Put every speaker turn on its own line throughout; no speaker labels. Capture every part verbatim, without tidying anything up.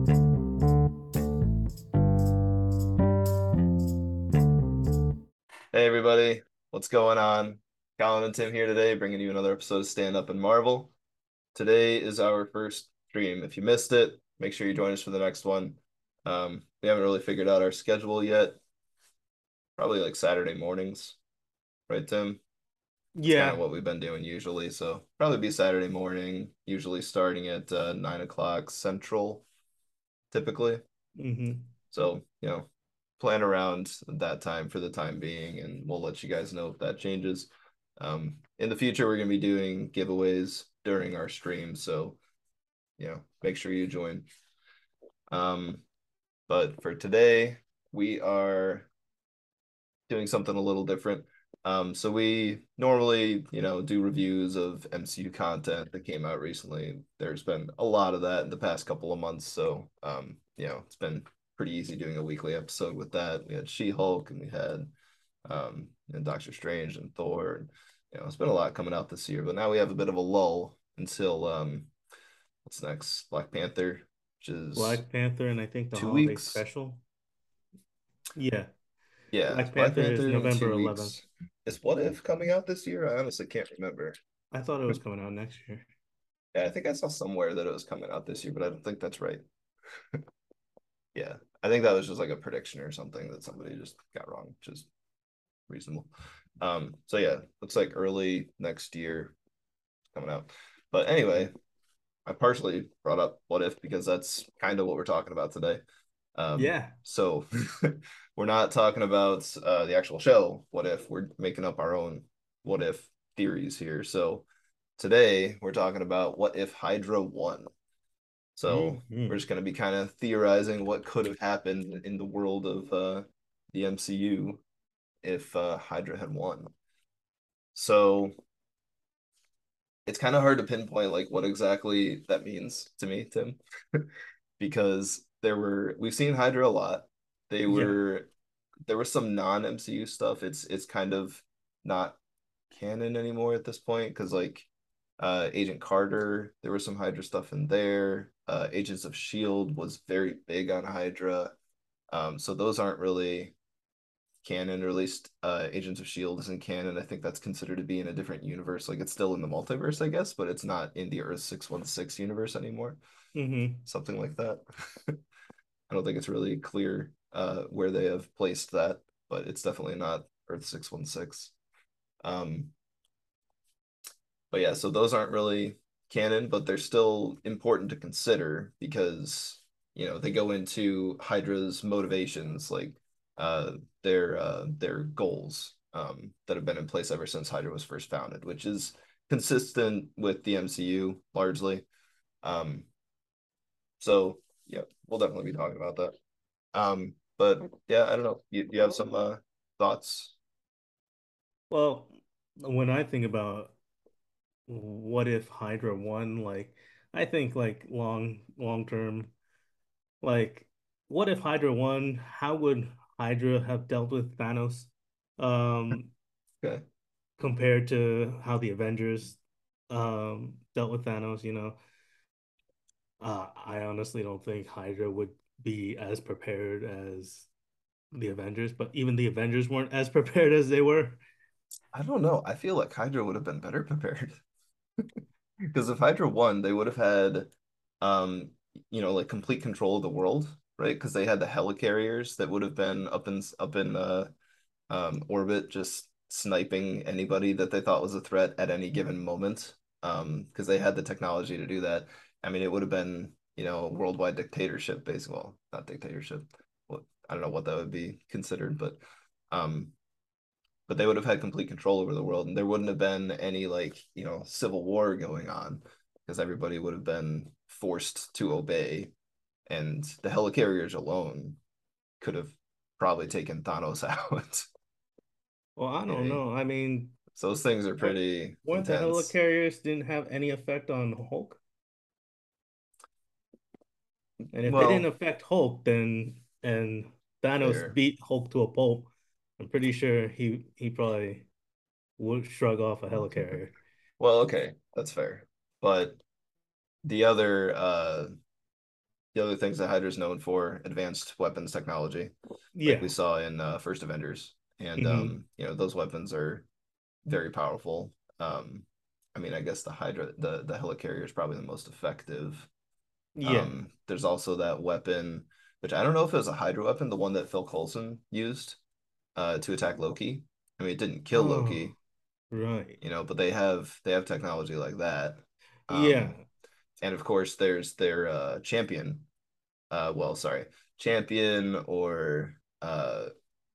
Hey everybody, what's going on? Colin and Tim here today, bringing you another episode of Stand Up and Marvel. Today is our first stream. If you missed it, make sure you join us for the next one. Um, we haven't really figured out our schedule yet. Probably like Saturday mornings, right, Tim? It's kind of
Yeah.
what we've been doing usually. So probably be Saturday morning, usually starting at uh, nine o'clock Central, typically.
hmm
So, you know, plan around that time for the time being, and we'll let you guys know if that changes. Um, in the future, we're going to be doing giveaways during our stream, so you know, make sure you join. Um, but for today, we are doing something a little different. Um, so we normally, you know, do reviews of M C U content that came out recently. There's been a lot of that in the past couple of months, so um, you know, it's been pretty easy doing a weekly episode with that. We had She-Hulk and we had um and Doctor Strange and Thor, and you know, it's been a lot coming out this year, but now we have a bit of a lull until um what's next? Black Panther, which is
Black Panther and I think the
two
holiday
weeks.
special. Yeah.
Yeah, it's
Black
Black
Panther is
Panther in
November
two
eleventh.
weeks. Is What If coming out this year? I honestly can't remember.
I thought it was coming out next year.
Yeah, I think I saw somewhere that it was coming out this year, but I don't think that's right. Yeah, I think that was just like a prediction or something that somebody just got wrong, which is reasonable. Um, so yeah, looks like early next year coming out. But anyway, I partially brought up What If because that's kind of what we're talking about today. Um,
Yeah.
so we're not talking about uh, the actual show, What If. We're making up our own What If theories here. So today we're talking about what if Hydra won. So we're
hmm
just going to be kind of theorizing what could have happened in the world of uh, the M C U if uh, Hydra had won. So it's kind of hard to pinpoint like what exactly that means to me, Tim, because there were we've seen Hydra a lot. They
Yeah.
were there was some non-M C U stuff. It's it's kind of not canon anymore at this point because like uh Agent Carter, there was some Hydra stuff in there. Uh Agents of Shield was very big on Hydra. Um so those aren't really canon, or at least uh Agents of Shield isn't canon. I think that's considered to be in a different universe. Like it's still in the multiverse, I guess, but it's not in the Earth six one six universe anymore.
hmm
Something like that. I don't think it's really clear uh where they have placed that, but it's definitely not Earth six one six. Um But yeah, so those aren't really canon, but they're still important to consider because, you know, they go into Hydra's motivations, like uh their uh their goals um that have been in place ever since Hydra was first founded, which is consistent with the M C U largely. Um so yeah, we'll definitely be talking about that. Um but yeah, I don't know. You you have some uh thoughts?
Well, when I think about what if Hydra won, like I think like long long term, like what if Hydra won? How would Hydra have dealt with Thanos? Um,
Okay.
compared to how the Avengers um dealt with Thanos, you know. Uh, I honestly don't think Hydra would be as prepared as the Avengers, but even the Avengers weren't as prepared as they were.
I don't know. I feel like Hydra would have been better prepared. Because if Hydra won, they would have had, um, you know, like complete control of the world, right? Because they had the helicarriers that would have been up in up in uh, um, orbit, just sniping anybody that they thought was a threat at any given moment. Um, because they had the technology to do that. I mean, it would have been, you know, a worldwide dictatorship, basically. Well, not dictatorship. What I don't know what that would be considered, but um, but they would have had complete control over the world, and there wouldn't have been any like you know civil war going on because everybody would have been forced to obey, and the helicarriers alone could have probably taken Thanos out.
Well, I don't
Maybe.
know. I mean,
So those things are
weren't,
pretty
weren't the
intense.
helicarriers didn't have any effect on Hulk? And if they didn't
Well,
affect Hulk, then and Thanos
fair.
beat Hulk to a pulp, I'm pretty sure he he probably would shrug off a helicarrier.
Well, okay, that's fair. But the other uh the other things that Hydra's known for, advanced weapons technology, like we
Yeah.
saw in uh, First Avengers. And
Hmm.
um, you know, those weapons are very powerful. Um, I mean, I guess the Hydra, the the helicarrier is probably the most effective.
Yeah.
Um, there's also that weapon, which I don't know if it was a Hydra weapon, the one that Phil Coulson used uh, to attack Loki. I mean, it didn't kill
Oh,
Loki,
right.
you know, but they have they have technology like that.
Yeah.
Um, and of course, there's their uh, champion. Uh, well, sorry, champion or uh,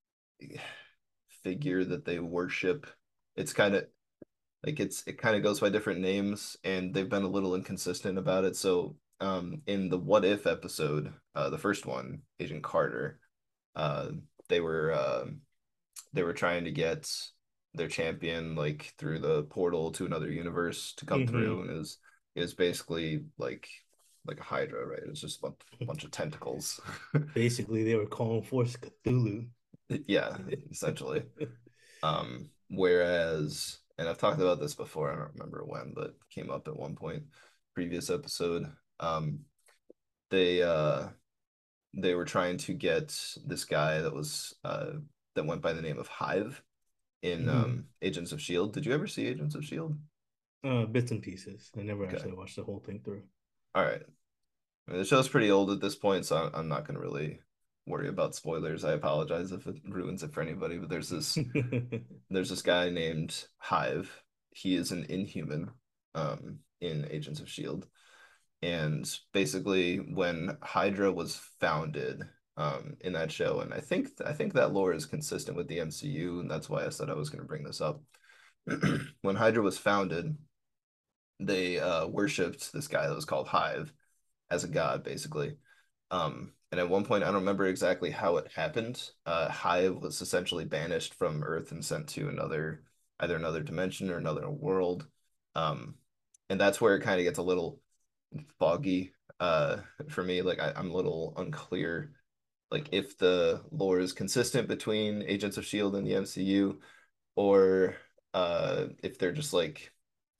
figure that they worship. It's kind of like it's it kind of goes by different names, and they've been a little inconsistent about it. So, um, in the What If episode, uh, the first one, Agent Carter, uh, they were uh, they were trying to get their champion like through the portal to another universe to come through,
Hmm.
and it was it was basically like like a Hydra, right? It was just a bunch, bunch of tentacles.
Basically, they were calling forth Cthulhu.
Yeah, essentially. Um, whereas, and I've talked about this before, I don't remember when, but came up at one point, previous episode. Um, they uh they were trying to get this guy that was uh that went by the name of Hive in
Hmm.
um Agents of Shield. Did you ever see Agents of Shield?
Uh, bits and pieces. I never
Okay.
actually watched the whole thing through.
All right. I mean, the show's pretty old at this point, so I'm, I'm not gonna really worry about spoilers. I apologize if it ruins it for anybody, but there's this there's this guy named Hive. He is an Inhuman um, in Agents of Shield, and basically when Hydra was founded um, in that show, and I think I think that lore is consistent with the M C U, and that's why I said I was going to bring this up. When Hydra was founded, they uh, worshipped this guy that was called Hive as a god, basically. Um, and at one point, I don't remember exactly how it happened. Uh, Hive was essentially banished from Earth and sent to another, either another dimension or another world. Um, and that's where it kind of gets a little foggy uh, for me. Like I, I'm a little unclear, like if the lore is consistent between Agents of Shield and the M C U, or uh, if they're just like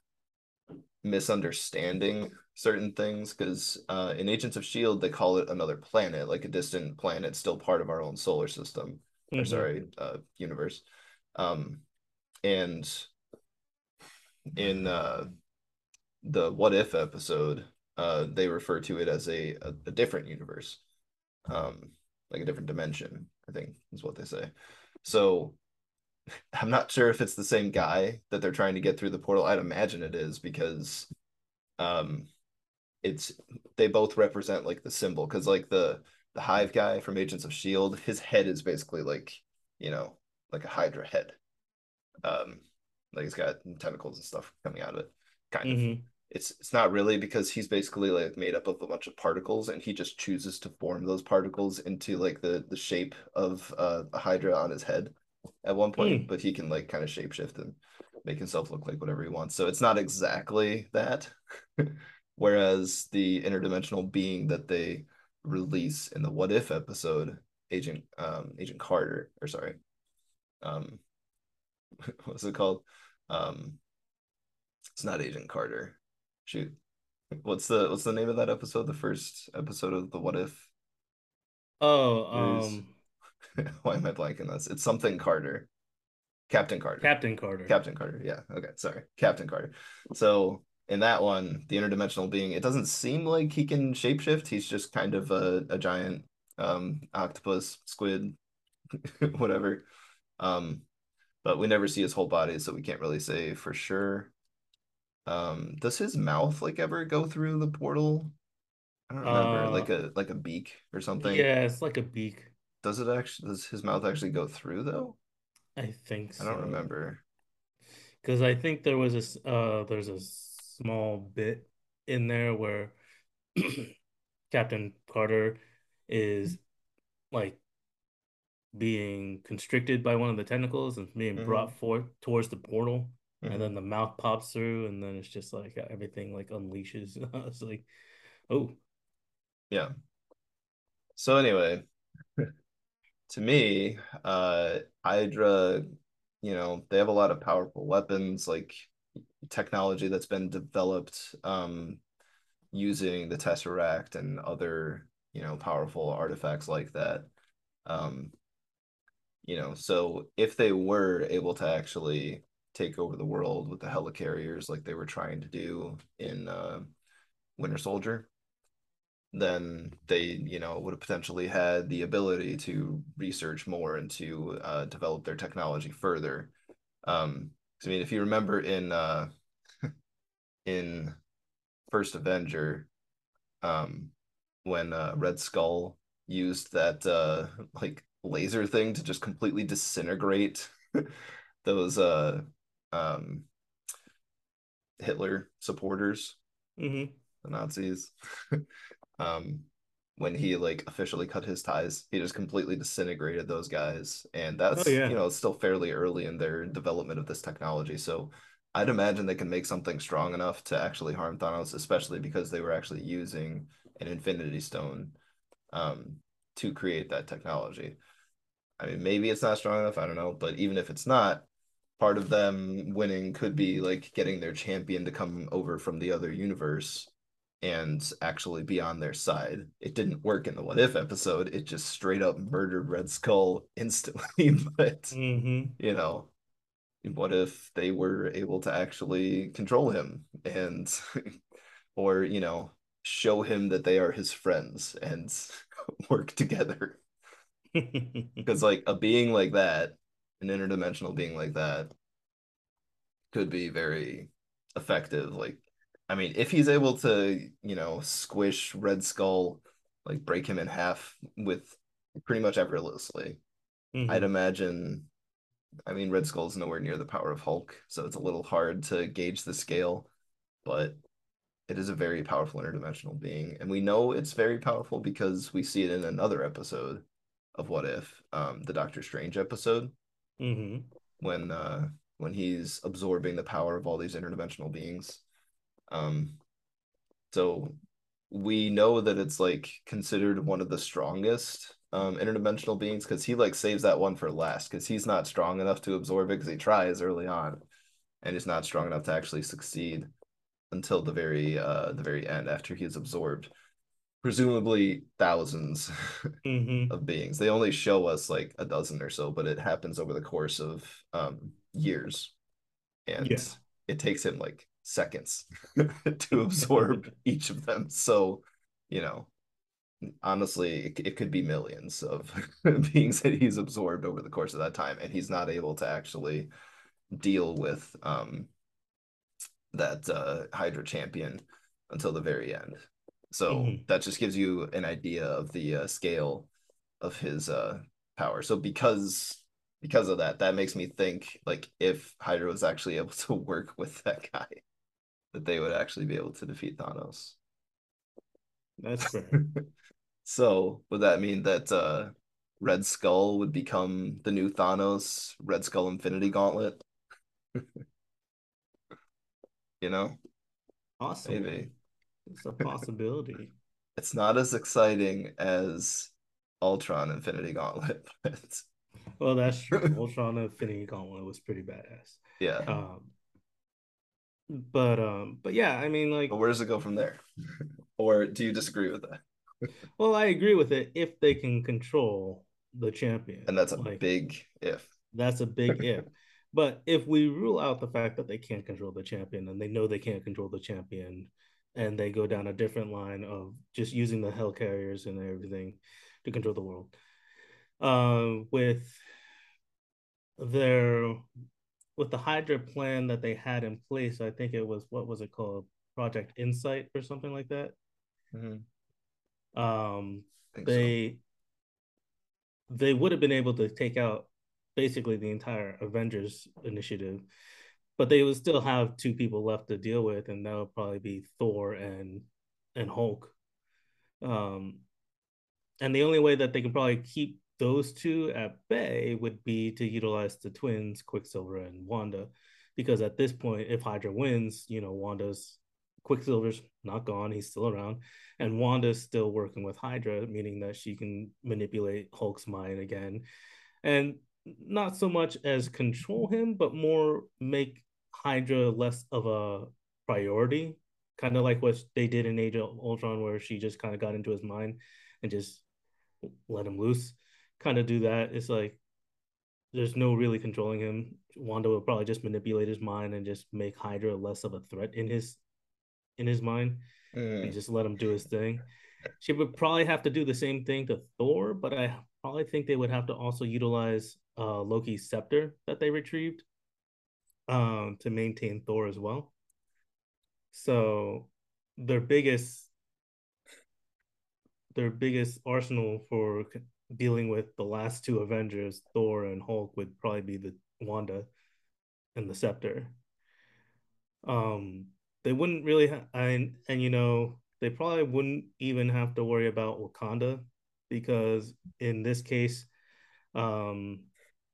misunderstanding certain things because uh, in Agents of Shield they call it another planet, like a distant planet, still part of our own solar system, or
Hmm.
sorry, uh, universe. Um, and in uh, the What If episode, uh, they refer to it as a, a, a different universe, um, like a different dimension, I think is what they say. So I'm not sure if it's the same guy that they're trying to get through the portal. I'd imagine it is because um, it's they both represent like the symbol because like the the hive guy from Agents of Shield, his head is basically like you know like a hydra head. Um, like he's got tentacles and stuff coming out of it. Kind of.
Hmm.
It's it's not really because he's basically like made up of a bunch of particles and he just chooses to form those particles into like the the shape of uh, a hydra on his head at one point,
Mm.
but he can like kind of shapeshift and make himself look like whatever he wants. So it's not exactly that. Whereas the interdimensional being that they release in the What If episode, Agent um Agent Carter, or sorry, um what's it called? Um it's not Agent Carter. Shoot. What's the what's the name of that episode? The first episode of the What If
Oh,
series?
um,
Why am I blanking this? It's something Carter. Captain Carter.
Captain Carter.
Captain Carter. Yeah. Okay. Sorry. Captain Carter. So in that one, the interdimensional being, it doesn't seem like he can shapeshift. He's just kind of a, a giant um octopus, squid, whatever. Um, but we never see his whole body, so we can't really say for sure. Um, does his mouth like ever go through the portal? I don't remember.
Uh,
Like a like a beak or something.
yeah, it's like a beak.
Does it actually does his mouth actually go through though?
I think
I don't
so.
remember.
Because I think there was a s- uh there's a small bit in there where Captain Carter is like being constricted by one of the tentacles and being brought
Hmm.
forth towards the portal, and
Hmm.
then the mouth pops through, and then it's just like everything like unleashes. It's like, oh,
Yeah. So anyway, to me, uh, Hydra, you know, they have a lot of powerful weapons, like technology that's been developed um, using the Tesseract and other. you know, powerful artifacts like that. Um, you know, so if they were able to actually take over the world with the helicarriers like they were trying to do in uh, Winter Soldier, then they, you know, would have potentially had the ability to research more and to uh, develop their technology further. Um, I mean, if you remember in uh, in First Avenger, um, when uh, Red Skull used that uh, like laser thing to just completely disintegrate those uh, um, Hitler supporters,
Hmm.
the Nazis. um, when he like officially cut his ties, he just completely disintegrated those guys, and
Oh
that's you
yeah.
know it's still fairly early in their development of this technology. So I'd imagine they can make something strong enough to actually harm Thanos, especially because they were actually using an Infinity Stone um, to create that technology. I mean, maybe it's not strong enough. I don't know, but even if it's not, part of them winning could be like getting their champion to come over from the other universe and actually be on their side. It didn't work in the What If episode. It just straight up murdered Red Skull instantly. But,
Hmm.
you know, what if they were able to actually control him and, or, you know, show him that they are his friends and work together? Because, like, a being like that, an interdimensional being like that, could be very effective. Like, I mean, if he's able to, you know, squish Red Skull, like break him in half with pretty much effortlessly, I'd
Hmm.
imagine. I mean, Red Skull's nowhere near the power of Hulk, so it's a little hard to gauge the scale, but it is a very powerful interdimensional being. And we know it's very powerful because we see it in another episode of What If, um, the Doctor Strange episode,
Hmm.
when uh when he's absorbing the power of all these interdimensional beings. Um, so we know that it's like considered one of the strongest um interdimensional beings because he like saves that one for last because he's not strong enough to absorb it because he tries early on and he's not strong enough to actually succeed until the very uh the very end after he's absorbed presumably thousands
Hmm.
of beings. They only show us like a dozen or so, but it happens over the course of um years and
Yeah.
it takes him like seconds to absorb each of them. So, you know, honestly, it, it could be millions of beings that he's absorbed over the course of that time, and he's not able to actually deal with um, that uh, Hydra champion until the very end. So
Hmm.
that just gives you an idea of the uh, scale of his uh, power. So because because of that, that makes me think like if Hydra was actually able to work with that guy, that they would actually be able to defeat Thanos.
That's fair.
So would that mean that uh, Red Skull would become the new Thanos, Red Skull Infinity Gauntlet? You know, maybe
Possibly. It's a possibility.
it's not as exciting as Ultron Infinity Gauntlet, but
Well, that's true. Ultron Infinity Gauntlet was pretty badass.
yeah.
Um, but um, but yeah, I mean,
But
like,
where does it go from there? Or do you disagree with that?
well, I agree with it if they can control the
And
champion.
that's a
Like,
big if.
that's a big if. But if we rule out the fact that they can't control the champion and they know they can't control the champion, and they go down a different line of just using the hell carriers and everything to control the world, um, with their with the Hydra plan that they had in place, I think it was what was it called, Project Insight or something like that.
Mhm.
Um,
I think so.
they they would have been able to take out basically the entire Avengers initiative, but they would still have two people left to deal with, and that would probably be Thor and and Hulk. Um, and the only way that they can probably keep those two at bay would be to utilize the twins, Quicksilver and Wanda, because at this point, if Hydra wins, you know, Wanda's Quicksilver's not gone; he's still around, and Wanda's still working with Hydra, meaning that she can manipulate Hulk's mind again, and not so much as control him, but more make Hydra less of a priority, kind of like what they did in Age of Ultron, where she just kind of got into his mind and just let him loose. Kind of do that. It's like there's no really controlling him. Wanda will probably just manipulate his mind and just make Hydra less of a threat in his in his mind and
Mm,
just let him do his thing. She would probably have to do the same thing to Thor, but I probably think they would have to also utilize uh, Loki's scepter that they retrieved um, to maintain Thor as well. So their biggest their biggest arsenal for dealing with the last two Avengers, Thor and Hulk, would probably be the Wanda and the scepter. Um, they wouldn't really, ha- and and you know, they probably wouldn't even have to worry about Wakanda because in this case, um,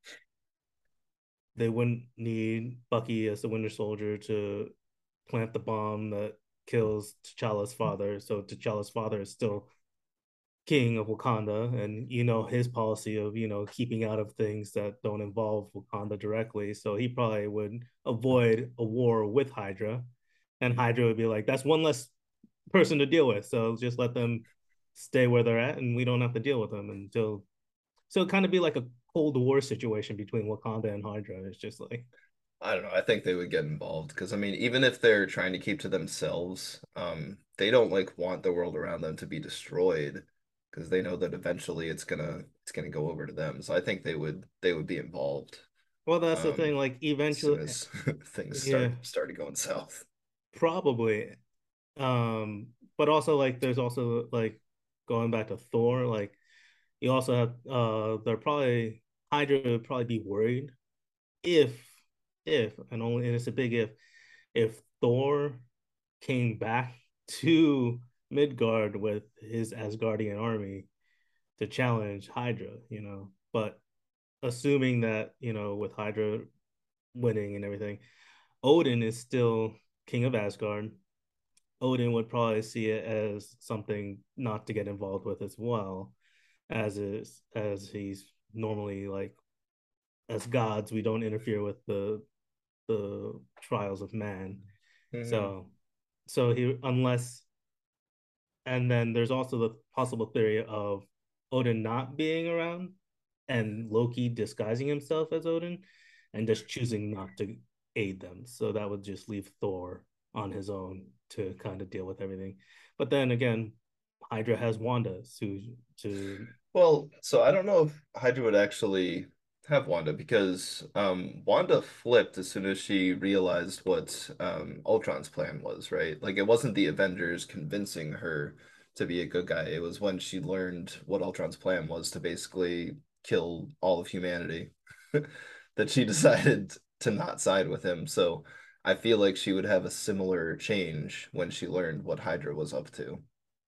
they wouldn't need Bucky as the Winter Soldier to plant the bomb that kills T'Challa's father. So T'Challa's father is still king of Wakanda, and you know his policy of you know keeping out of things that don't involve Wakanda directly. So he probably would avoid a war with Hydra, and Hydra would be like, "That's one less person to deal with. So just let them stay where they're at, and we don't have to deal with them until." So it kind of be like a Cold War situation between Wakanda and Hydra. It's just like
I don't know. I think they would get involved because I mean, even if they're trying to keep to themselves, um, they don't like want the world around them to be destroyed because they know that eventually it's gonna it's gonna go over to them. So I think they would they would be involved
well, that's the thing.
um
Like
as soon
eventually,
as things
yeah,
start started going south.
probably. Um, but also like there's also like going back to Thor, like you also have uh they're probably Hydra would probably be worried if if and only and it's a big if if Thor came back to Midgard with his Asgardian army to challenge Hydra, you know. But assuming that, you know, with Hydra winning and everything, Odin is still king of Asgard. Odin would probably see it as something not to get involved with as well, as is as he's normally like as gods, we don't interfere with the the trials of man.
Hmm.
So so he unless and then there's also the possible theory of Odin not being around and Loki disguising himself as Odin and just choosing not to aid them. So that would just leave Thor on his own to kind of deal with everything. But then again, Hydra has Wanda to to
Well, so I don't know if Hydra would actually have Wanda because um, Wanda flipped as soon as she realized what um, Ultron's plan was, right? Like it wasn't the Avengers convincing her to be a good guy. It was when she learned what Ultron's plan was to basically kill all of humanity that she decided to not side with him. So I feel like she would have a similar change when she learned what Hydra was up to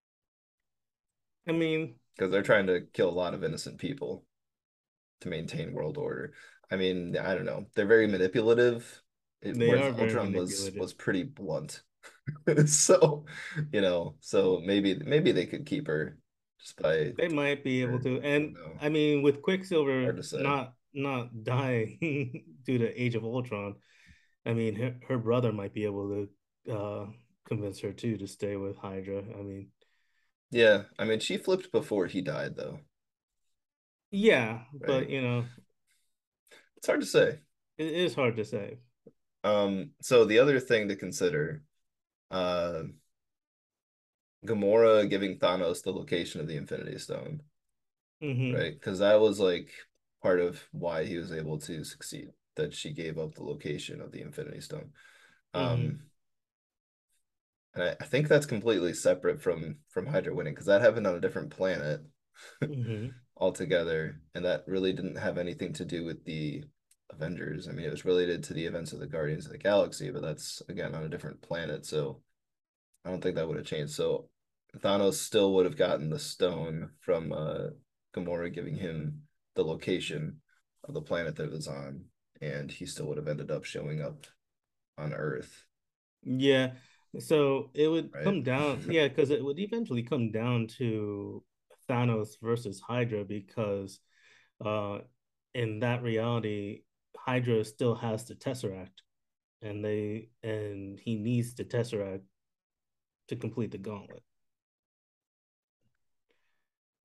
I mean,
because they're trying to kill a lot of innocent people to maintain world order. I mean, I don't know. They're very manipulative, it,
they
whereas
are very
Ultron was
manipulative.
was pretty blunt. So, you know, so maybe maybe they could keep her just by,
They might be able
or
to.
I don't
And
know.
I mean, with
Hard
Quicksilver
to say.
not not dying due to Age of Ultron, I mean, her, her brother might be able to uh, convince her too to stay with Hydra. I mean,
Yeah, I mean, she flipped before he died, though,
yeah,
right?
but you know,
It's hard to say.
it is hard to say.
Um, so the other thing to consider, uh, Gamora giving Thanos the location of the Infinity Stone,
Hmm.
right? Because that was like part of why he was able to succeed, that she gave up the location of the Infinity Stone.
Hmm.
Um, and I, I think that's completely separate from from Hydra winning because that happened on a different planet
Hmm.
altogether, and that really didn't have anything to do with the Avengers. I mean, it was related to the events of the Guardians of the Galaxy, but that's again on a different planet, so I don't think that would have changed. So Thanos still would have gotten the stone from uh, Gamora giving him the location of the planet that it was on, and he still would have ended up showing up on Earth,
Yeah. So it would
right?
come down, yeah, because it would eventually come down to Thanos versus Hydra because uh in that reality, Hydra still has the Tesseract and they and he needs the Tesseract to complete the gauntlet.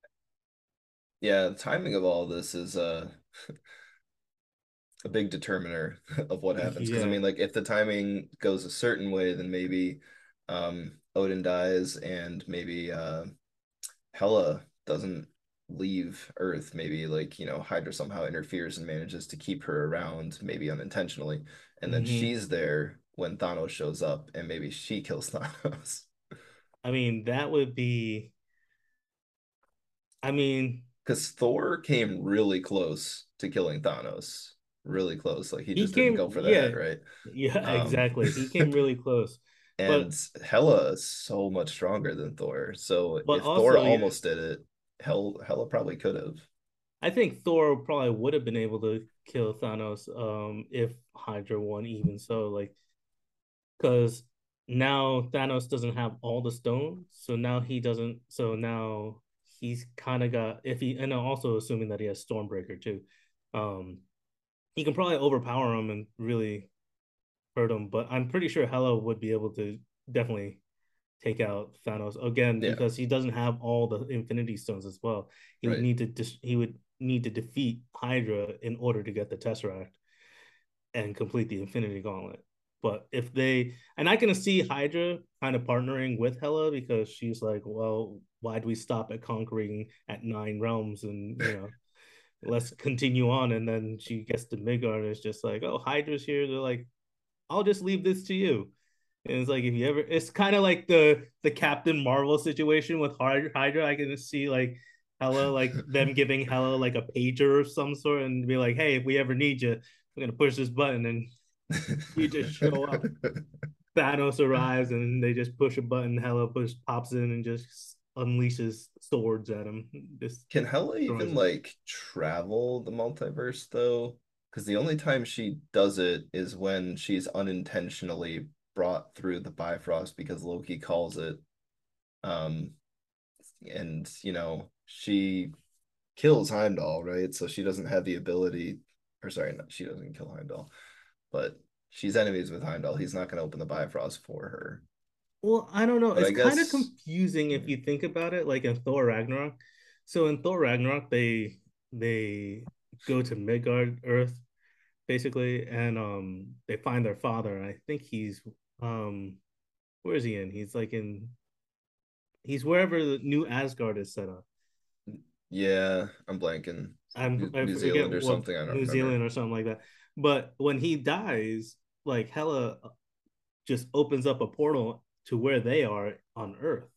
Yeah, the timing of all this is uh a big determiner of what happens. Because I
Yeah.
mean, like if the timing goes a certain way, then maybe um Odin dies and maybe uh Hela doesn't leave Earth. Maybe like, you know, Hydra somehow interferes and manages to keep her around, maybe unintentionally. And then
Hmm.
she's there when Thanos shows up and maybe she kills Thanos.
I mean, that would be, I mean,
Because Thor came really close to killing Thanos. Really close. Like he
he
just didn't
came,
go for the
yeah,
head, right?
yeah,
Um
exactly. He came really close.
and
But,
Hela is so much stronger than Thor. So
but
if Thor
also, yeah,
almost did it, Hel Hela probably could have.
I think Thor probably would have been able to kill Thanos um if Hydra won even so like because now Thanos doesn't have all the stones, so now he doesn't. So now he's kind of got if he and also assuming that he has Stormbreaker too, um, he can probably overpower him and really hurt him. But I'm pretty sure Hela would be able to definitely take out Thanos again
Yeah,
because he doesn't have all the Infinity Stones as well. He would
right.
need to dis- he would need to defeat Hydra in order to get the Tesseract and complete the Infinity Gauntlet. But if they and I can see Hydra kind of partnering with Hela because she's like, well, why do we stop at conquering at nine realms and you know let's continue on. And then she gets to Midgard and it's just like, oh, Hydra's here. They're like, I'll just leave this to you. And it's like if you ever, it's kind of like the the Captain Marvel situation with Hydra. I can just see like Hela, like them giving Hela like a pager of some sort and be like, hey, if we ever need you, we're gonna push this button and you just show up. Thanos arrives and they just push a button. Hela push pops in and just unleashes swords at him. Just
Can Hela
destroys
even
him.
like travel the multiverse though? Because the only time she does it is when she's unintentionally brought through the Bifrost because Loki calls it. Um, and you know, she kills Heimdall, right? So she doesn't have the ability, or sorry, not, she doesn't kill Heimdall, but she's enemies with Heimdall. He's not going to open the Bifrost for her.
Well, I don't know.
But
It's
I
kind of
guess,
confusing if
yeah,
you think about it, like in Thor Ragnarok. So in Thor Ragnarok, they they go to Midgard, Earth, basically, and um they find their father. I think he's um where is he in? He's like in he's wherever the new Asgard is set up.
yeah, I'm blanking.
I'm
New,
I
New
forget
Zealand or
what
something. I don't
New
remember.
Zealand or something like that. But when he dies, like Hela just opens up a portal to where they are on Earth.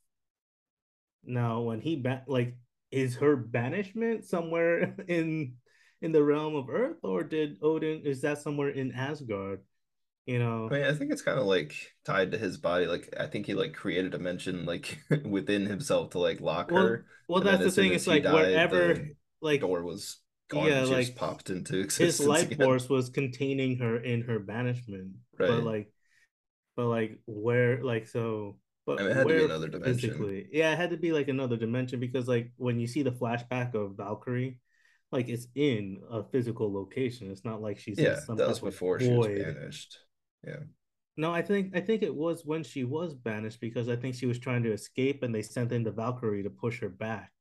Now, when he ba- like, is her banishment somewhere in in the realm of Earth, or did Odin is that somewhere in Asgard? You
I
know,
mean, I think it's kind of like tied to his body. Like, I think he like created a dimension like within himself to like lock
well,
her,
well,
and then
that's the
as soon
thing.
as
It's
he
like
died,
wherever,
the
like,
door was gone
yeah,
and she just
like
popped into
his
existence
life
again.
force was containing her in her banishment, but
Right.
like, but like where, like, so,
I
but
mean, it had to be
where
another dimension.
physically? Yeah, it had to be like another dimension because like when you see the flashback of Valkyrie, like it's in a physical location. It's not like she's in
Yeah,
some
that was
type of
before she was
void.
banished. Yeah.
No, I think I think it was when she was banished because I think she was trying to escape and they sent in the Valkyrie to push her back.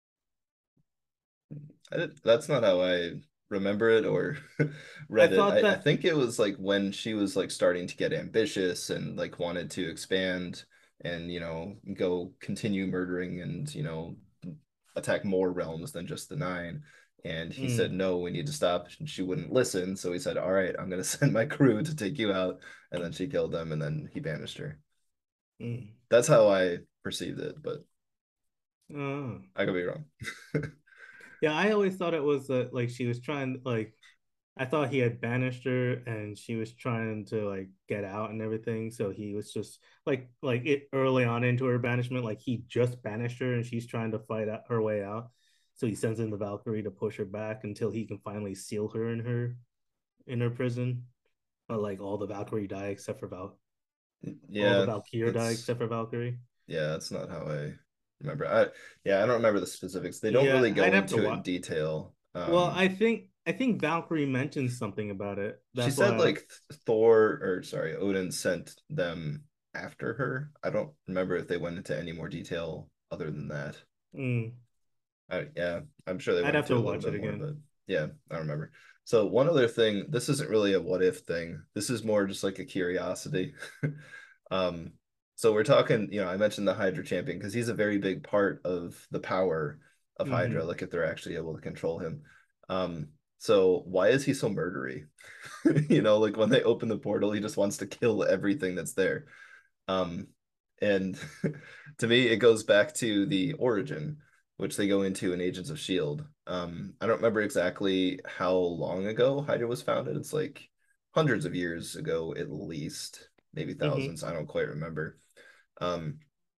I did, that's not how I remember it or
I
read it.
thought
I, I
that
think it was like when she was like starting to get ambitious and like wanted to expand and, you know, go continue murdering and, you know, attack more realms than just the nine. And he said,
mm,
no, we need to stop. And she wouldn't listen. So he said, all right, I'm going to send my crew to take you out. And then she killed them and then he banished her.
mm,
That's how I perceived it, but
uh,
I could be wrong.
yeah, I always thought it was uh, like she was trying like I thought he had banished her and she was trying to like get out and everything. So he was just like like it early on into her banishment, like he just banished her and she's trying to fight out her way out. So he sends in the Valkyrie to push her back until he can finally seal her in her in her prison. But like all the Valkyrie die except for Val all the
Yeah,
Valkyrie die
that's
except for Valkyrie.
yeah, that's not how I remember. I yeah, I don't remember the specifics. They don't really
Yeah, I'd
go
have to
into it in
watch.
detail.
Well,
Um,
I think I think Valkyrie mentioned something about it.
she
That's
said
why I,
like Thor or sorry, Odin sent them after her. I don't remember if they went into any more detail other than that.
mm,
I, yeah, I'm sure they
I'd
went
have to
into a little
watch it
bit more,
again.
but yeah, I remember. So one other thing, this isn't really a what if thing. This is more just like a curiosity. Um, so we're talking, you know, I mentioned the Hydra champion because he's a very big part of the power of Hydra,
Hmm.
like if they're actually able to control him. Um, so why is he so murdery? You know, like when they open the portal, he just wants to kill everything that's there. Um, and to me, it goes back to the origin, which they go into in Agents of Shield. Um, I don't remember exactly how long ago Hydra was founded. It's like hundreds of years ago, at least, maybe
Hmm.
thousands. I don't quite remember. Um,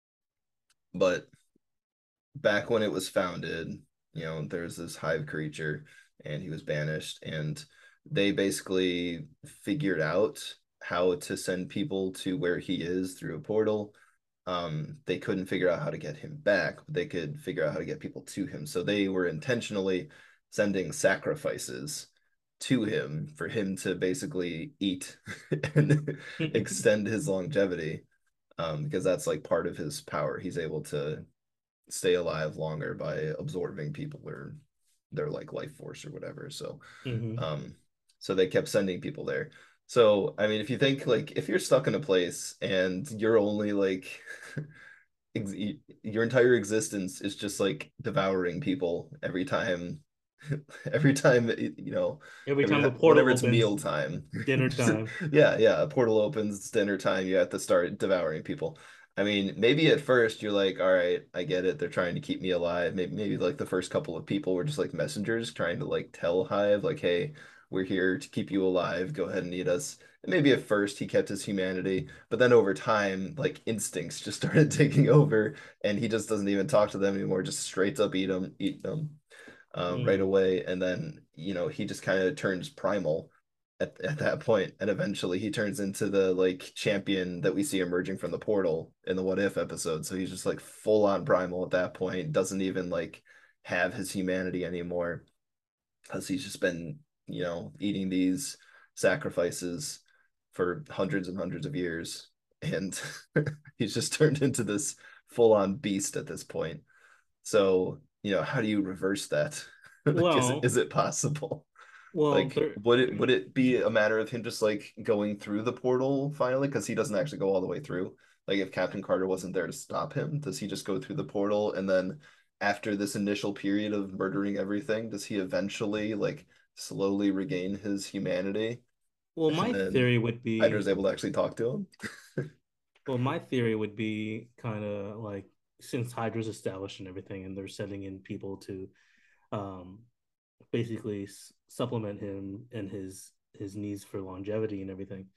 but back when it was founded, you know, there's this hive creature and he was banished, and they basically figured out how to send people to where he is through a portal. Um, they couldn't figure out how to get him back, but they could figure out how to get people to him. So they were intentionally sending sacrifices to him for him to basically eat and extend his longevity. Um, because that's like part of his power. He's able to stay alive longer by absorbing people or their like life force or whatever. So,
Hmm.
um, so they kept sending people there. So, I mean, if you think like if you're stuck in a place and you're only like ex your entire existence is just like devouring people every time, every time, you know,
Every
every
time a
time,
portal
whenever it's
opens,
meal time.
dinner time.
Yeah, yeah, a portal opens, it's dinner time, you have to start devouring people. I mean, maybe at first you're like, all right, I get it. They're trying to keep me alive. Maybe maybe like the first couple of people were just like messengers trying to like tell Hive like, hey, we're here to keep you alive. Go ahead and eat us. And maybe at first he kept his humanity, but then over time, like instincts just started taking over, and he just doesn't even talk to them anymore. Just straight up eat them, eat them uh, right
Mm.
away. And then, you know, he just kind of turns primal at, at that point, and eventually he turns into the like champion that we see emerging from the portal in the What If episode. So he's just like full on primal at that point, doesn't even like have his humanity anymore because he's just been, you know, eating these sacrifices for hundreds and hundreds of years, and he's just turned into this full on beast at this point. So, you know, how do you reverse that? Like, is it,
Well,
is it possible?
well,
Like,
there.
would it would it be a matter of him just like going through the portal finally? Because he doesn't actually go all the way through. Like, if Captain Carter wasn't there to stop him, does he just go through the portal and then after this initial period of murdering everything, does he eventually like slowly regain his humanity
Well,
and
my
then
theory would
Hydra's
be,
able to actually talk to him?
well, my theory would be kind of like since Hydra's established and everything, and they're sending in people to um basically s- supplement him and his his needs for longevity and everything.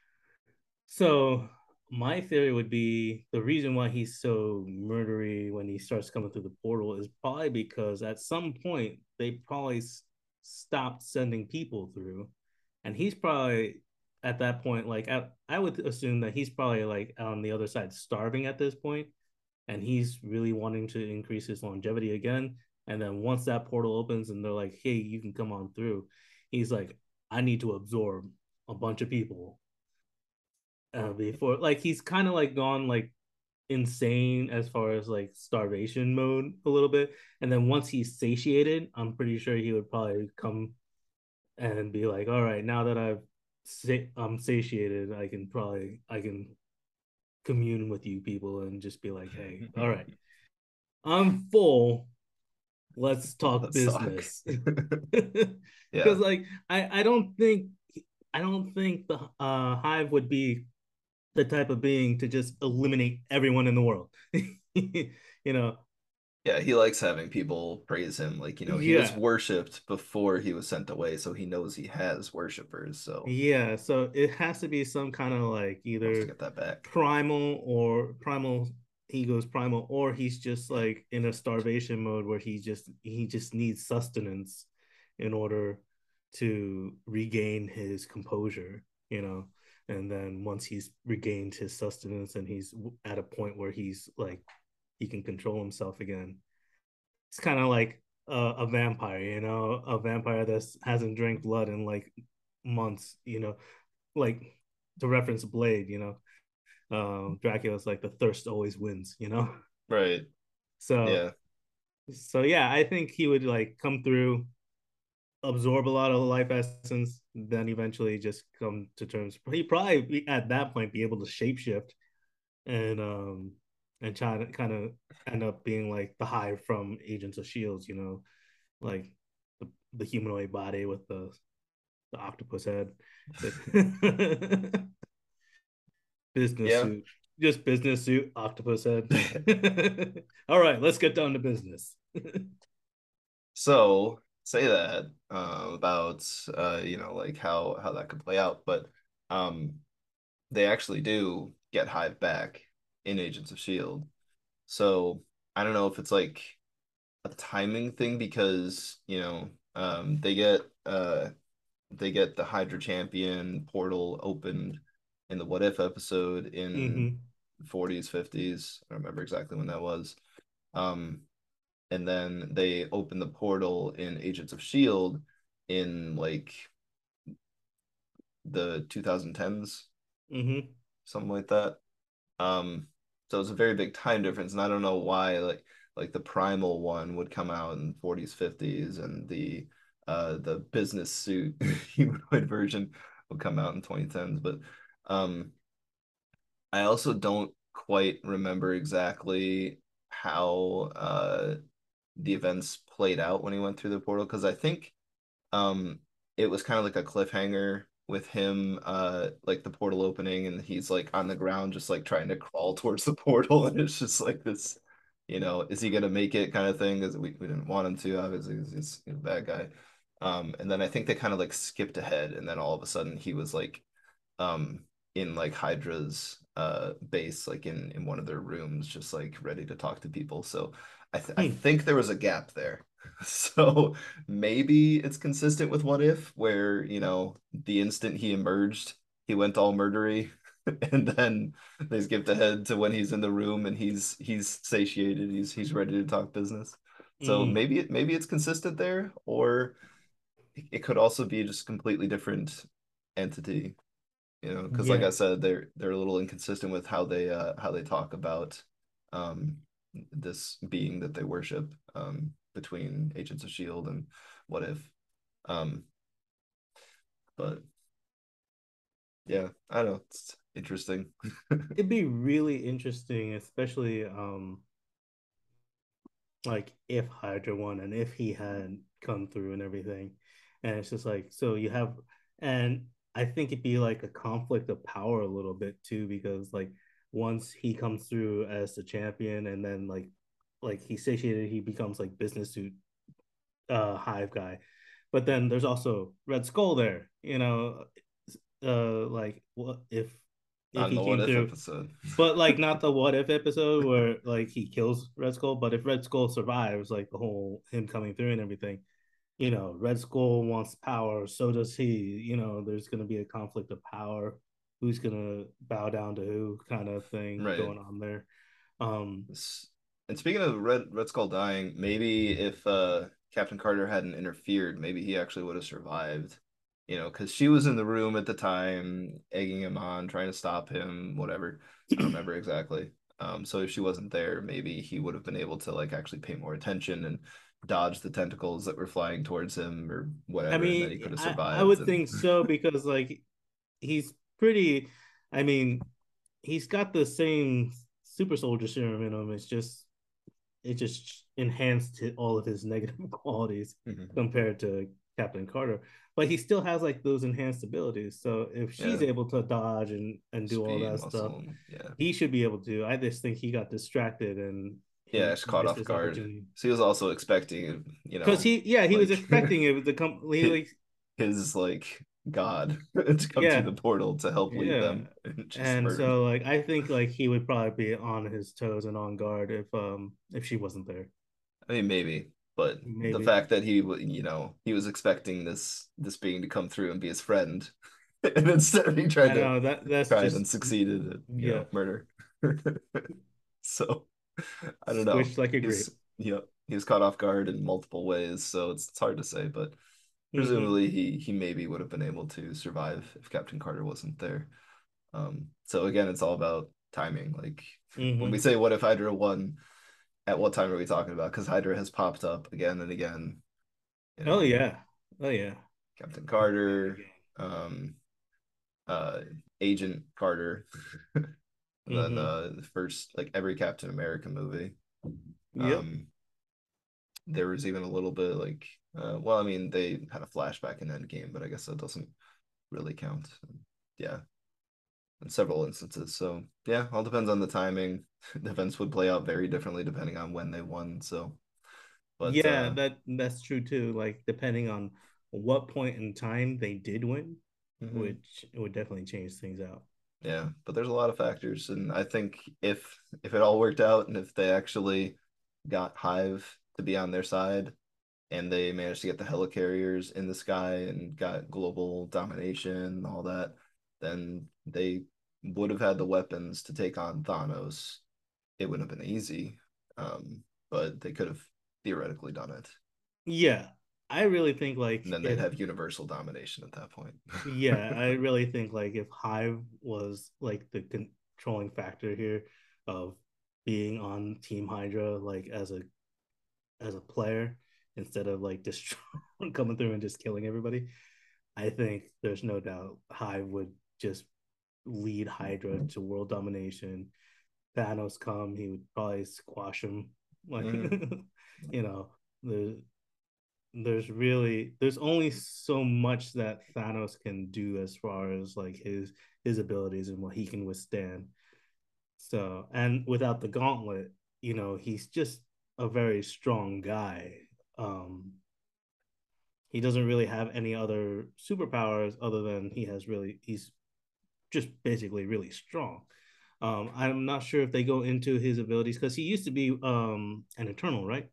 So my theory would be the reason why he's so murdery when he starts coming through the portal is probably because at some point they probably s- stopped sending people through, and he's probably at that point like I, I would assume that he's probably like on the other side starving at this point, and he's really wanting to increase his longevity again. And then once that portal opens and they're like, "Hey, you can come on through," he's like, "I need to absorb a bunch of people uh, before." Like he's kind of like gone like insane as far as like starvation mode a little bit. And then once he's satiated, I'm pretty sure he would probably come and be like, "All right, now that I've sa- I'm satiated, I can probably I can commune with you people and just be like, hey, all right, I'm full. Let's talk
Let's talk.
business."
Yeah.
Because like I I don't think I don't think the uh, Hive would be the type of being to just eliminate everyone in the world. you know,
Yeah, he likes having people praise him. Like, you know, he was
yeah,
worshipped before he was sent away, so he knows he has worshipers, so
yeah. So it has to be some kind of like
he wants to
either
get that back.
primal or primal he goes primal, or he's just like in a starvation mode where he just he just needs sustenance in order to regain his composure, you know. And then once he's regained his sustenance and he's at a point where he's like he can control himself again, it's kind of like a, a vampire, you know, a vampire that hasn't drank blood in like months, you know, like to reference Blade, you know, um, Dracula's like the thirst always wins, you know.
Right.
So
Yeah.
So yeah, I think he would like come through, absorb a lot of life essence, then eventually just come to terms. He probably be, at that point be able to shapeshift and um and try to kind of end up being like the Hive from Agents of Shields, you know, like the, the humanoid body with the the octopus head. Business
Yeah.
suit. Just business suit, octopus head. All right, let's get down to business.
So say that uh, about uh, you know like how how that could play out, but um, they actually do get Hive back in Agents of Shield. So I don't know if it's like a timing thing because you know um, they get uh, they get the Hydra Champion portal opened in the What If episode in
Mm-hmm.
forties, fifties. I don't remember exactly when that was. Um, and then they open the portal in Agents of Shield in like the twenty tens,
Mm-hmm.
something like that. Um, so it's a very big time difference, and I don't know why like like the primal one would come out in forties, fifties, and the uh the business suit humanoid version would come out in twenty tens. But um I also don't quite remember exactly how uh the events played out when he went through the portal because I think um it was kind of like a cliffhanger with him uh like the portal opening and he's like on the ground just like trying to crawl towards the portal and it's just like this you know is he gonna make it kind of thing because we, we didn't want him to obviously 'cause he's a bad guy um and then I think they kind of like skipped ahead and then all of a sudden he was like um in like Hydra's uh base like in in one of their rooms just like ready to talk to people so I th I
Hmm.
think there was a gap there so maybe it's consistent with What If where you know the instant he emerged he went all murdery and then they skipped ahead to when he's in the room and he's he's satiated he's he's ready to talk business so
Mm.
maybe it maybe it's consistent there or it could also be just a completely different entity you know, because like I
Yeah.
said, they're they're a little inconsistent with how they uh how they talk about um this being that they worship um between Agents of Shield and What If. Um, but yeah, I don't know. It's interesting.
It'd be really interesting, especially um like if Hydra won and if he had come through and everything. And it's just like so you have and I think it'd be like a conflict of power a little bit too, because like once he comes through as the champion and then like like he's satiated, he becomes like business suit uh hive guy. But then there's also Red Skull there, you know, uh like what if if
On
he
the What
came
If
through,
episode.
but like not the what if episode where like he kills Red Skull, but if Red Skull survives, like the whole him coming through and everything, you know, Red Skull wants power, so does he. You know, there's gonna be a conflict of power. Who's gonna bow down to who kind of thing
Right.
going on there. Um
And speaking of Red Red Skull dying, maybe if uh Captain Carter hadn't interfered, maybe he actually would have survived. You know, because she was in the room at the time, egging him on, trying to stop him, whatever. I don't remember exactly. Um, so if she wasn't there, maybe he would have been able to like actually pay more attention and dodge the tentacles that were flying towards him or
I
whatever, and then he
mean,
could have
I, I
survived.
would
And
think so because like he's pretty I mean, he's got the same super soldier serum in him. It's just it just enhanced all of his negative qualities compared to Captain Carter. But he still has like those enhanced abilities. So if she's
yeah,
able to dodge and and do all
speed,
that stuff,
muscle, yeah.
he should be able to. I just think he got distracted and
Yeah,
he
it's caught
missed
off
his
guard.
opportunity.
So he was also expecting, you
Because
know,
he, yeah, he was
like
expecting it to come. He like,
his like God to come through
yeah,
the portal to help lead
yeah,
them and just
and
murdered.
so like I think like he would probably be on his toes and on guard if um if she wasn't there.
I mean, maybe, but the
Maybe.
fact that he, you know, he was expecting this this being to come through and be his friend, and instead he tried
I
to
know that that's
tried
just
and succeeded at, you
yeah,
know, murder. So I don't know.
squished like a
He
grape.
was, you know, he was caught off guard in multiple ways, so it's, it's hard to say, but
Mm-hmm.
presumably he he maybe would have been able to survive if Captain Carter wasn't there. Um, so again, it's all about timing. Like when we
Mm-hmm.
say what if Hydra won, at what time are we talking about? Because Hydra has popped up again and again. You
Oh
know,
yeah. Oh yeah.
Captain
Again and
Carter,
again.
um, uh, Agent Carter, and then
Mm-hmm.
uh, the first like every Captain America movie.
Yep.
Um, there was even a little bit like, uh, well, I mean, they had a flashback in Endgame, but I guess that doesn't really count. Yeah, in several instances. So yeah, all depends on the timing. The events would play out very differently depending on when they won. So, but
Yeah,
uh,
that that's true too. Like depending on what point in time they did win,
mhm.
which it would definitely change things out.
Yeah, but there's a lot of factors, and I think if if it all worked out and if they actually got Hive to be on their side and they managed to get the helicarriers in the sky and got global domination and all that, then they would have had the weapons to take on Thanos. It wouldn't have been easy, um, but they could have theoretically done it.
Yeah, I really think
And
like
then they'd
if
have universal domination at that point.
yeah, I really think like if Hive was like the controlling factor here of being on Team Hydra like as a as a player instead of like just coming through and just killing everybody, I think there's no doubt Hive would just lead Hydra to world domination. Thanos come, he would probably squash him. Like,
Mhm.
you know, the there's really there's only so much that Thanos can do as far as like his his abilities and what he can withstand. So, and without the gauntlet, you know, he's just a very strong guy. Um, he doesn't really have any other superpowers other than he has really he's just basically really strong. Um, I'm not sure if they go into his abilities because he used to be um an Eternal, right?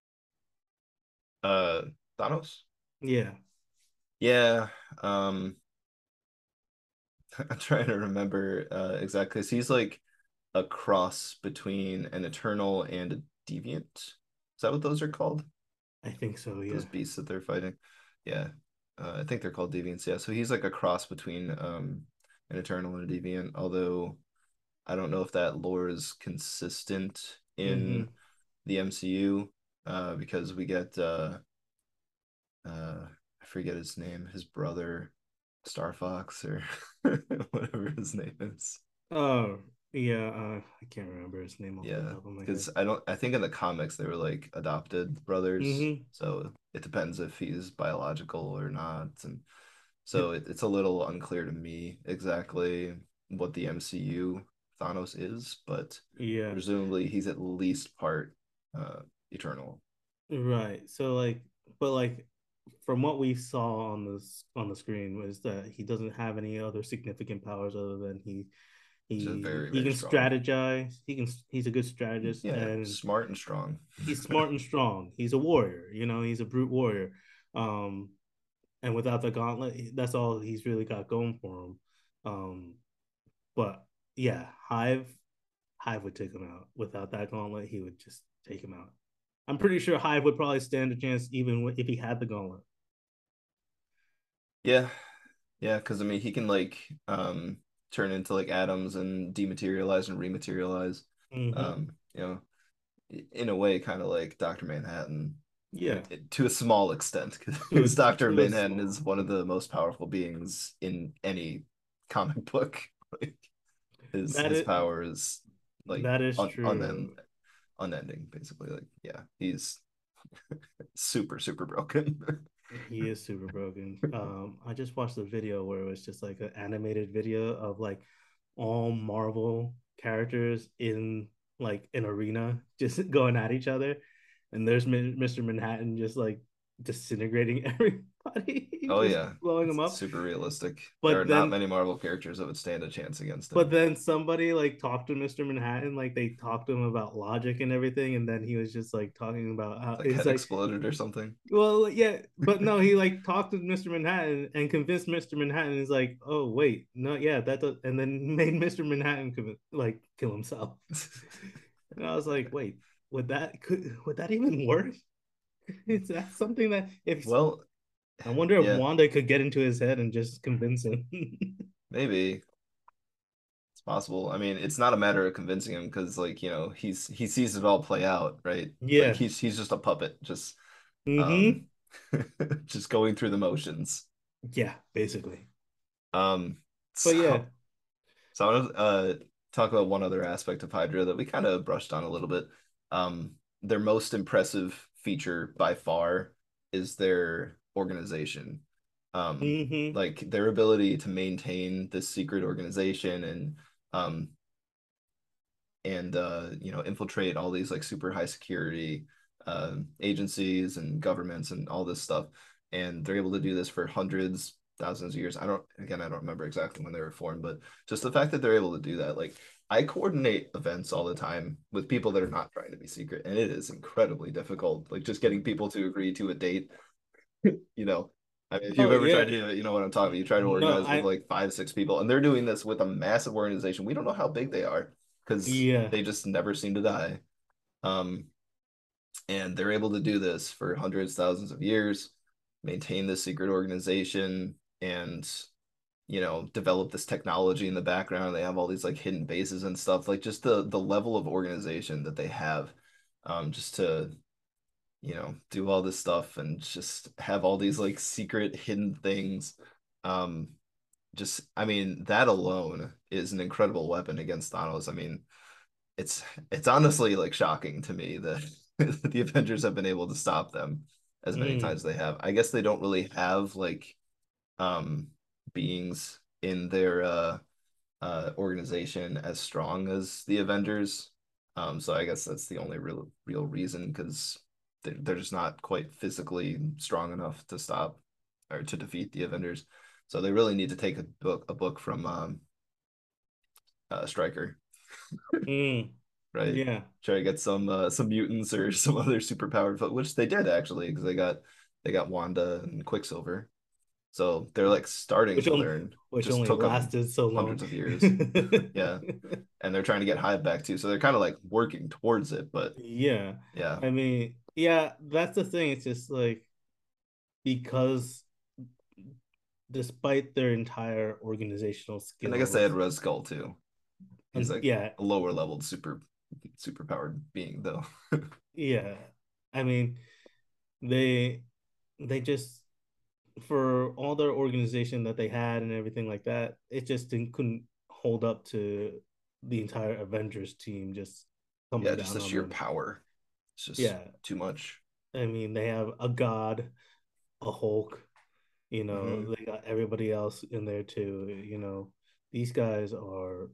Uh, Thanos?
Yeah,
Yeah. Um, I'm trying to remember uh exactly. So he's like a cross between an Eternal and a Deviant. Is that what those are called?
I think so. Yeah.
Those beasts that they're fighting? Yeah. Uh, I think they're called Deviants. Yeah. So he's like a cross between um an Eternal and a Deviant, although I don't know if that lore is consistent
Mm-hmm.
in the M C U, uh, because we get uh uh I forget his name, his brother Star Fox or whatever his name is.
Oh, yeah. Uh, I can't remember his name off the
Yeah,
top of my head.
because I don't I think in the comics they were like adopted brothers,
Mm-hmm.
so it depends if he's biological or not, and
It,
so it, it's a little unclear to me exactly what the M C U Thanos is, but
yeah.
presumably he's at least part uh Eternal.
Right. So like, but like, from what we saw on this on the screen was that he doesn't have any other significant powers other than he
He's just
he
very,
he
very
can
strong.
strategize. He can he's a good strategist
Yeah,
and
smart and strong.
he's smart and strong. He's a warrior. You know, he's a brute warrior. Um, and without the gauntlet, that's all he's really got going for him. Um, but yeah, Hive Hive would take him out. Without that gauntlet, he would just take him out. I'm pretty sure Hive would probably stand a chance even if he had the gauntlet.
Yeah, yeah, because I mean he can like um turn into like atoms and dematerialize and rematerialize.
Mm-hmm.
Um, you know, in a way, kind of like Doctor Manhattan,
Yeah,
it, it, to a small extent,
to
because
a
Doctor
to a
Manhattan
small.
is one of the most powerful beings in any comic book. Like his
That
his
is
power is like
that is
un, unend,
true.
unending, basically. Like yeah, he's super super broken.
He is super broken. Um, I just watched a video where it was just like an animated video of like all Marvel characters in like an arena just going at each other, and there's Mister Manhattan just like disintegrating everybody,
Oh
just
yeah,
blowing
it's
them up.
super realistic. There are
But
not
then
many Marvel characters that would stand a chance against
but
him.
then somebody like talked to Mister Manhattan, like they talked to him about logic and everything, and then he was just like talking about how
Like
it's
head
like,
exploded or something.
well, yeah, but no, he like talked to Mister Manhattan and convinced Mister Manhattan is like, oh wait, no, yeah, that does, and then made Mister Manhattan like kill himself. And I was like, wait, would that could would that even work? Is that something that if
Well,
I wonder if
yeah,
Wanda could get into his head and just convince him?
maybe. It's possible. I mean, it's not a matter of convincing him because like, you know, he's he sees it all play out, right? Like
Yeah.
he's he's just a puppet, just um
Mm-hmm.
just going through the motions.
Yeah, basically.
Um
But yeah.
so so I want to uh talk about one other aspect of Hydra that we kind of brushed on a little bit. Um their most impressive feature by far is their organization. Um
Mm-hmm.
like their ability to maintain this secret organization and um and uh, you know, infiltrate all these like super high security uh, agencies and governments and all this stuff. And they're able to do this for hundreds, thousands of years. I don't, again, I don't remember exactly when they were formed, but just the fact that they're able to do that, like I coordinate events all the time with people that are not trying to be secret, and it is incredibly difficult. Like just getting people to agree to a date, you know. I mean, if you've
Oh
ever tried
yeah.
to, you know what I'm talking about, you try to
No,
organize with
I
like five, six people, and they're doing this with a massive organization. We don't know how big they are because
yeah.
they just never seem to die. Um, and they're able to do this for hundreds, thousands of years, maintain this secret organization, and you know, develop this technology in the background. They have all these like hidden bases and stuff. Like just the the level of organization that they have, um, just to you know, do all this stuff and just have all these like secret hidden things. Um, just I mean, that alone is an incredible weapon against Thanos. I mean, it's it's honestly like shocking to me that the Avengers have been able to stop them as many times
Mm,
as they have. I guess they don't really have like um beings in their uh uh organization as strong as the Avengers. Um, so I guess that's the only real real reason because they're, they're just not quite physically strong enough to stop or to defeat the Avengers. So they really need to take a book a book from um uh Stryker,
mm,
right?
yeah.
Try to get some uh, some mutants or some other superpowered folk, which they did actually because they got they got Wanda and Quicksilver. So they're like starting
Which
to
only
learn.
which
Just
only
took them
lasted so long.
hundreds of years. Yeah. And they're trying to get Hive back too. So they're kind of like working towards it, but
Yeah.
yeah.
I mean, yeah, that's the thing. It's just like because despite their entire organizational
And I guess they had
skills,
Red Skull too. He's
and
like
yeah,
a lower leveled super super powered being though.
yeah. I mean, they they just for all their organization that they had and everything like that, it just didn't couldn't hold up to the entire Avengers team just
Yeah,
coming
just
down
the
on
sheer
them.
power. It's just
Yeah,
too much.
I mean, they have a god, a Hulk, you know,
Hmm.
they got everybody else in there too. You know, these guys are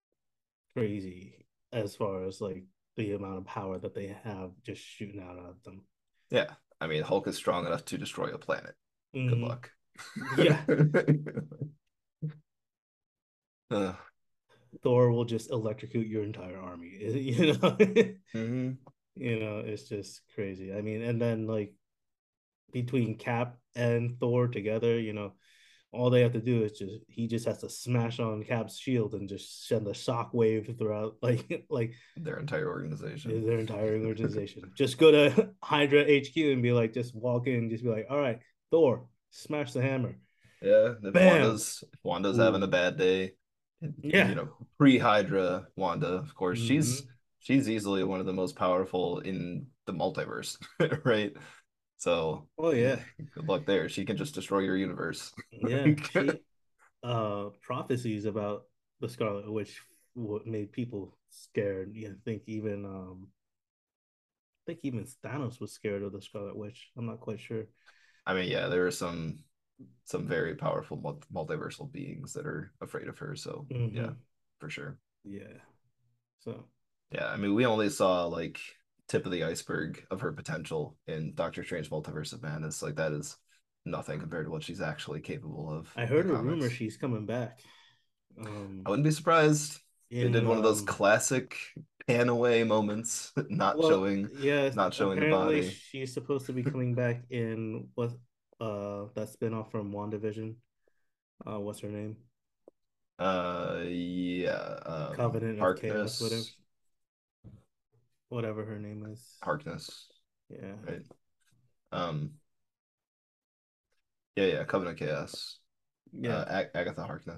crazy as far as like the amount of power that they have just shooting out of them.
Yeah. I mean, Hulk is strong enough to destroy a planet. Good
Hmm.
luck.
Yeah,
uh,
Thor will just electrocute your entire army. You know,
hmm
you know, it's just crazy. I mean, and then like between Cap and Thor together, you know, all they have to do is just he just has to smash on Cap's shield and just send a shockwave throughout like like
Their entire organization.
their entire organization. Just go to Hydra H Q and be like, just walk in, and just be like, all right, Thor, smash the hammer,
Yeah, if
bam.
Wanda's if Wanda's having a
Ooh,
bad day, you
yeah.
know, pre-Hydra Wanda, of course, she's
Mm-hmm.
she's easily one of the most powerful in the multiverse, right? So,
Oh
yeah,
yeah,
good luck there. She can just destroy your universe.
yeah. She uh prophecies about the Scarlet Witch what made people scared. Yeah, I think even um I think even Thanos was scared of the Scarlet Witch. I'm not quite sure.
I mean, yeah, there are some some very powerful multiversal beings that are afraid of her, so yeah,
Mm-hmm.
for sure.
Yeah. So
Yeah, I mean, we only saw like tip of the iceberg of her potential in Doctor Strange Multiverse of Madness. Like that is nothing compared to what she's actually capable of
I
in the
heard a rumor
comics.
she's coming back.
I
Um
wouldn't be surprised. They did
in
one of those
um
classic pan away moments, not
well,
showing
yes,
not showing the
apparently
body.
she's supposed to be coming back in what uh that spinoff from WandaVision. Uh what's her name?
Uh yeah, um
Covenant of Chaos, whatever
Harkness,
whatever her name is.
Harkness,
Yeah.
right? Um yeah, yeah, Covenant of Chaos.
Yeah.
Uh Ag Agatha Harkness.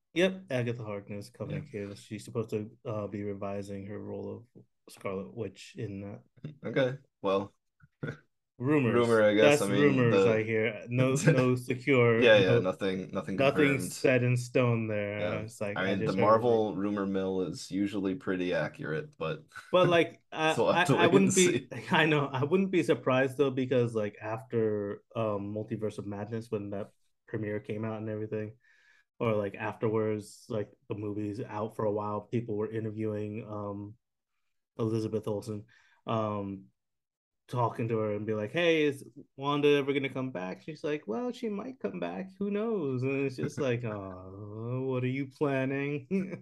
Yep, Agatha Harkness,
Yeah.
Covenant Kids. She's supposed to uh, be revising her role of Scarlet Witch in that.
Okay. Well,
Rumors.
rumor, I guess. I
That's
mean,
rumors I
the
hear. No, no secure,
yeah, yeah,
no,
nothing, nothing
nothing
confirmed.
set in stone there.
Yeah.
It's like
I
I
mean, the
just heard a rumor.
Marvel rumor mill is usually pretty accurate, but
But like I,
so we'll have
I
to
I
wait and
wouldn't be
see.
I know I wouldn't be surprised though because like after um Multiverse of Madness when that premiere came out and everything or like afterwards like the movie's out for a while people were interviewing um Elizabeth Olsen um talking to her and be like, "Hey, is Wanda ever gonna come back?" She's like, "Well, she might come back. Who knows?" And it's just like, "Oh, what are you planning?"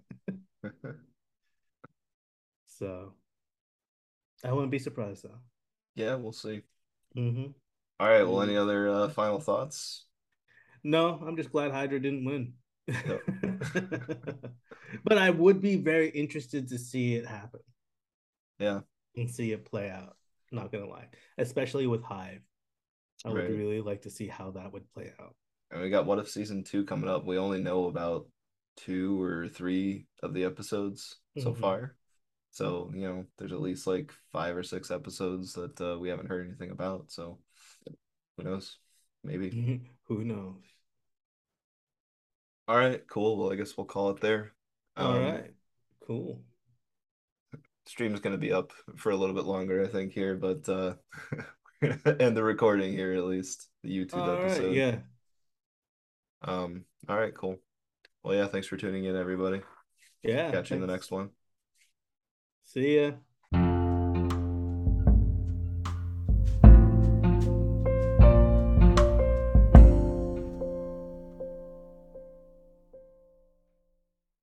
So I wouldn't be surprised though.
Yeah, we'll see.
Mm-hmm.
All right. Well, any
Mm.
other uh, final thoughts?
No, I'm just glad Hydra didn't win.
Yep.
But I would be very interested to see it happen
Yeah.
and see it play out. Not gonna lie, especially with Hive. I would
Right.
really like to see how that would play out.
And we got What If season two coming up. We only know about two or three of the episodes so
Mm-hmm.
far. So, you know, there's at least like five or six episodes that uh, we haven't heard anything about. So, who knows? Maybe.
Who knows?
All right, cool. Well, I guess we'll call it there.
All
Um,
right. Cool.
Stream's gonna be up for a little bit longer, I think, here, but uh and the recording here at least, the YouTube
All right.
episode.
Yeah.
Um, all right, cool. Well, yeah, thanks for tuning in, everybody.
Yeah.
Catch you in the
Thanks.
next one.
See ya.